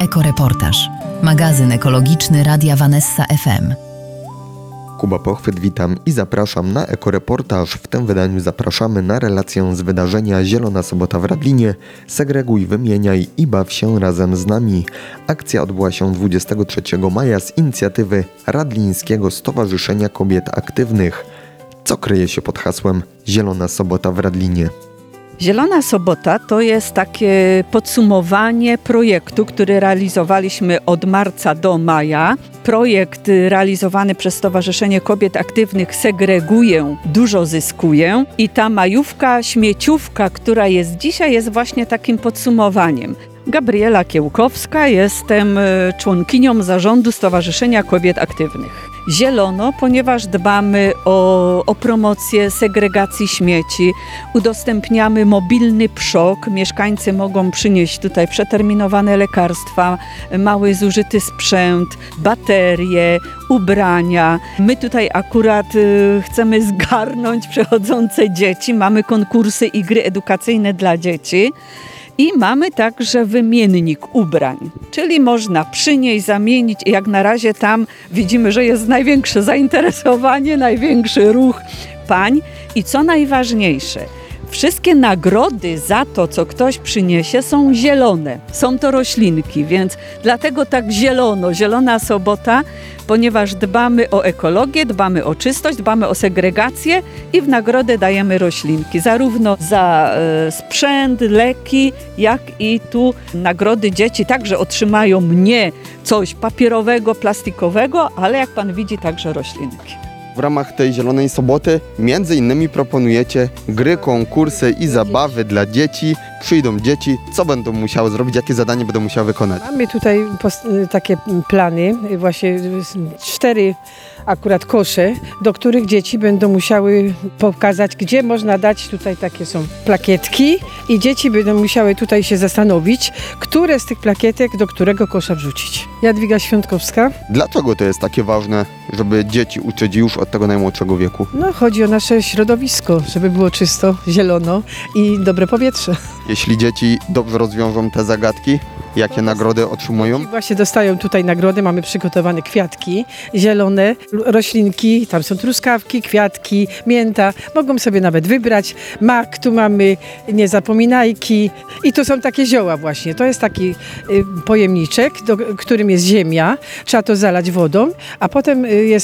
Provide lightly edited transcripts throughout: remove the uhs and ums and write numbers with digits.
Ekoreportaż, magazyn ekologiczny Radia Vanessa FM. Kuba Pochwyt, witam i zapraszam na Ekoreportaż. W tym wydaniu zapraszamy na relację z wydarzenia Zielona Sobota w Radlinie. Segreguj, wymieniaj i baw się razem z nami. Akcja odbyła się 23 maja z inicjatywy Radlińskiego Stowarzyszenia Kobiet Aktywnych. Co kryje się pod hasłem Zielona Sobota w Radlinie? Zielona Sobota to jest takie podsumowanie projektu, który realizowaliśmy od marca do maja. Projekt realizowany przez Stowarzyszenie Kobiet Aktywnych Segreguję, dużo zyskuję. I ta majówka, śmieciówka, która jest dzisiaj, jest właśnie takim podsumowaniem. Gabriela Kiełkowska, jestem członkinią zarządu Stowarzyszenia Kobiet Aktywnych. Zielono, ponieważ dbamy o promocję segregacji śmieci, udostępniamy mobilny przok. Mieszkańcy mogą przynieść tutaj przeterminowane lekarstwa, mały zużyty sprzęt, baterie, ubrania. My tutaj akurat chcemy zgarnąć przechodzące dzieci. Mamy konkursy i gry edukacyjne dla dzieci. I mamy także wymiennik ubrań, czyli można przynieść, zamienić. Jak na razie tam widzimy, że jest największe zainteresowanie, największy ruch pań. I co najważniejsze, wszystkie nagrody za to, co ktoś przyniesie, są zielone. Są to roślinki, więc dlatego tak zielono, Zielona Sobota, ponieważ dbamy o ekologię, dbamy o czystość, dbamy o segregację i w nagrodę dajemy roślinki. Zarówno za sprzęt, leki, jak i tu nagrody dzieci także otrzymają nie coś papierowego, plastikowego, ale jak pan widzi, także roślinki. W ramach tej Zielonej Soboty między innymi proponujecie gry, konkursy i zabawy dla dzieci. Przyjdą dzieci, co będą musiały zrobić, jakie zadanie będą musiały wykonać? Mamy tutaj takie plany, właśnie 4 akurat kosze, do których dzieci będą musiały pokazać, gdzie można dać, tutaj takie są plakietki i dzieci będą musiały tutaj się zastanowić, które z tych plakietek do którego kosza wrzucić. Jadwiga Świątkowska. Dlaczego to jest takie ważne, żeby dzieci uczyć już od tego najmłodszego wieku? No, chodzi o nasze środowisko, żeby było czysto, zielono i dobre powietrze. Jeśli dzieci dobrze rozwiążą te zagadki, jakie nagrody otrzymują? Właśnie dostają tutaj nagrody, mamy przygotowane kwiatki zielone, roślinki, tam są truskawki, kwiatki, mięta, mogą sobie nawet wybrać. Mak, tu mamy niezapominajki i to są takie zioła właśnie. To jest taki pojemniczek, którym jest ziemia, trzeba to zalać wodą, a potem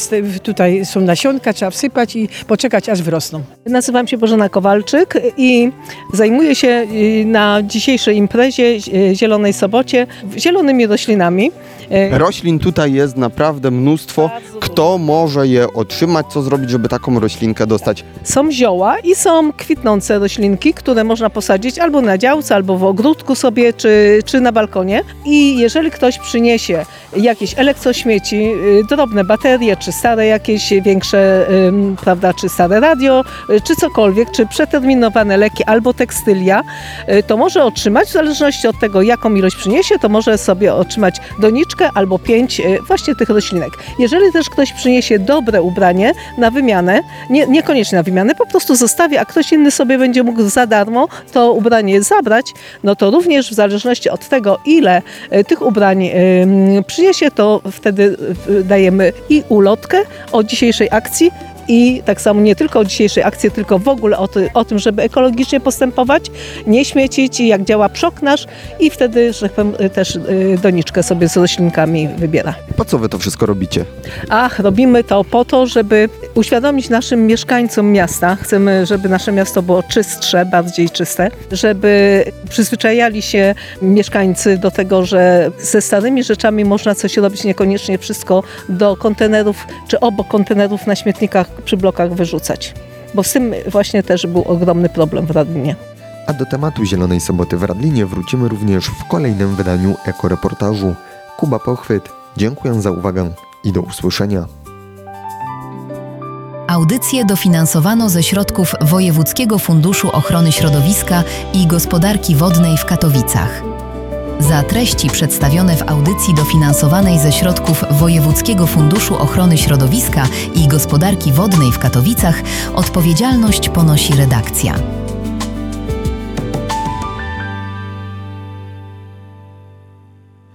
tutaj są nasionka, trzeba wsypać i poczekać, aż wrosną. Nazywam się Bożena Kowalczyk i zajmuję się na dzisiejszej imprezie Zielonej Sobocie zielonymi roślinami. Roślin tutaj jest naprawdę mnóstwo. Kto może je otrzymać? Co zrobić, żeby taką roślinkę dostać? Są zioła i są kwitnące roślinki, które można posadzić albo na działce, albo w ogródku sobie, czy na balkonie. I jeżeli ktoś przyniesie jakieś elektrośmieci, drobne baterie, czy stare jakieś większe, prawda, czy stare radio, czy cokolwiek, czy przeterminowane leki, albo tekstylia, to może otrzymać, w zależności od tego, jaką ilość przyniesie, to może sobie otrzymać doniczkę albo 5 właśnie tych roślinek. Jeżeli też ktoś przyniesie dobre ubranie na wymianę, niekoniecznie na wymianę, po prostu zostawi, a ktoś inny sobie będzie mógł za darmo to ubranie zabrać, no to również w zależności od tego, ile tych ubrań przyniesie, to wtedy dajemy i ulotkę o dzisiejszej akcji, i tak samo nie tylko o dzisiejszej akcji, tylko w ogóle o tym, żeby ekologicznie postępować, nie śmiecić, jak działa przok nasz i wtedy, że powiem, też doniczkę sobie z roślinkami wybiera. Po co wy to wszystko robicie? Robimy to po to, żeby uświadomić naszym mieszkańcom miasta, chcemy, żeby nasze miasto było czystsze, bardziej czyste, żeby przyzwyczajali się mieszkańcy do tego, że ze starymi rzeczami można coś robić, niekoniecznie wszystko do kontenerów czy obok kontenerów na śmietnikach przy blokach wyrzucać, bo z tym właśnie też był ogromny problem w Radlinie. A do tematu Zielonej Soboty w Radlinie wrócimy również w kolejnym wydaniu Ekoreportażu. Kuba Pochwyt, dziękuję za uwagę i do usłyszenia. Audycję dofinansowano ze środków Wojewódzkiego Funduszu Ochrony Środowiska i Gospodarki Wodnej w Katowicach. Za treści przedstawione w audycji dofinansowanej ze środków Wojewódzkiego Funduszu Ochrony Środowiska i Gospodarki Wodnej w Katowicach odpowiedzialność ponosi redakcja.